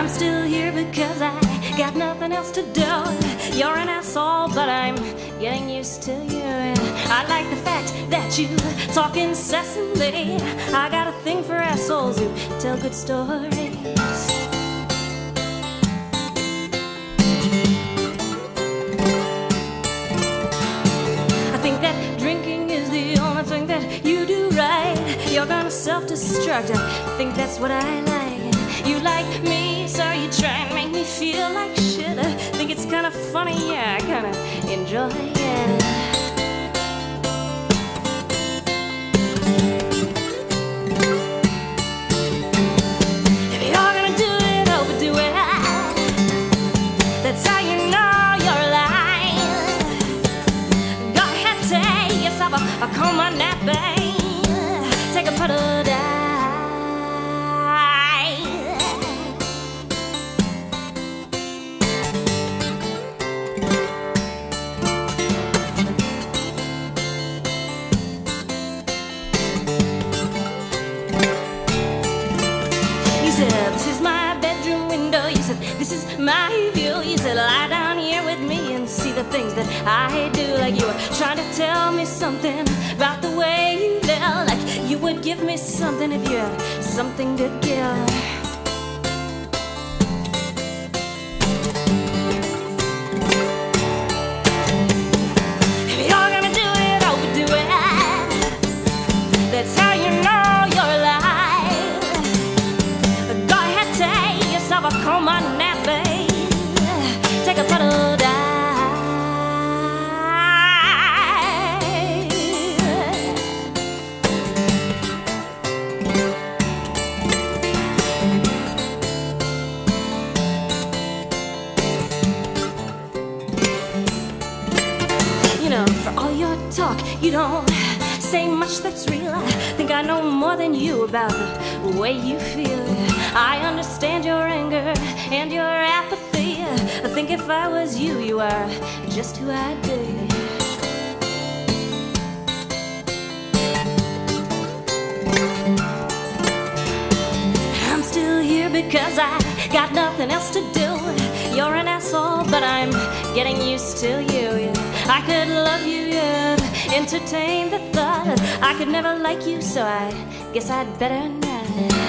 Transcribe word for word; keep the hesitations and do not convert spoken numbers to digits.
I'm still here because I got nothing else to do. You're an asshole, but I'm getting used to you. I like the fact that you talk incessantly. I got a thing for assholes who tell good stories. I think that drinking is the only thing that you do right. You're gonna self-destruct, I think that's what I like. You like me, so you try and make me feel like shit. I think it's kinda funny, yeah, I kinda enjoy it. If you're gonna do it, overdo it. That's how you know you're alive. Go ahead, take yourself a, a comb on that, babe. Take a puddle down. This is my bedroom window. You said, this is my view. You said, lie down here with me and see the things that I do. Like you were trying to tell me something about the way you live. Like you would give me something if you had something to give. If you're gonna do it, overdo it. That's how you know you're alive. Have a comb on that, babe. Take a puddle dive. You know, for all your talk, you don't say much that's real. I think I know more than you about the way you feel. I understand your anger and your apathy. I think if I was you, you are just who I'd be. I'm still here because I got nothing else to do. You're an asshole, but I'm getting used to you. I could love you, yeah, entertain the thought that I could never like you, so I guess I'd better not.